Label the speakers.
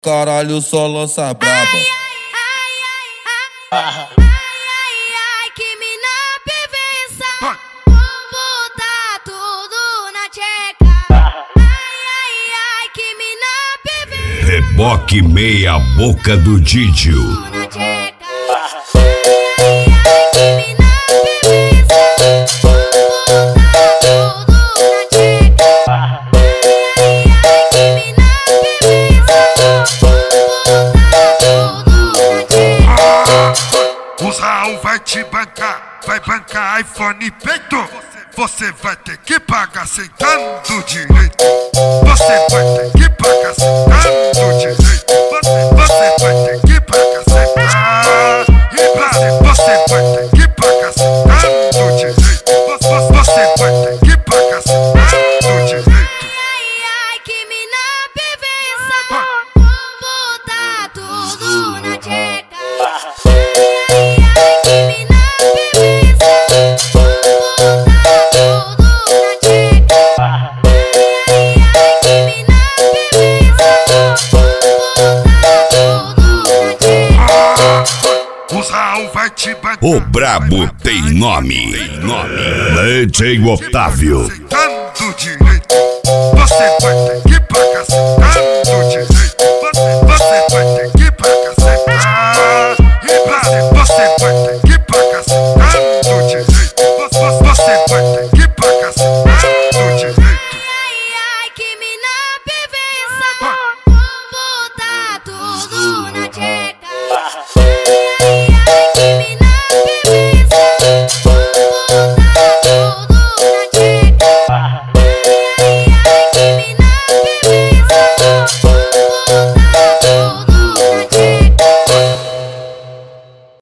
Speaker 1: Caralho, só lança braba.
Speaker 2: Que mina perversa. Vou botar tudo na tcheca. Que mina perversa.
Speaker 3: Reboque meia boca do Didio.
Speaker 2: Na tcheca. Que mina perversa. Vou botar tudo na tcheca. Que mina perversa. Vou botar tudo na tcheca.
Speaker 4: O Raul vai te bancar, vai bancar iPhone e peito. Você vai ter que pagar sentando direito. Você vai ter que pagar sentando direito. Você vai ter que pagar sentando. Você vai ter que pagar sentando direito. Você vai ter que pagar sentando direito.
Speaker 2: Que mina perversa. Vou botar tudo na tcheca. Que mina perversa. Vou botar tudo na tcheca. Que mina perversa. Vou botar tudo na tcheca.
Speaker 4: O Raul vai te bancar.
Speaker 3: O brabo tem nome. DJ Otávio.
Speaker 4: Sentando direito. Você vai ter que pagar sentando direito.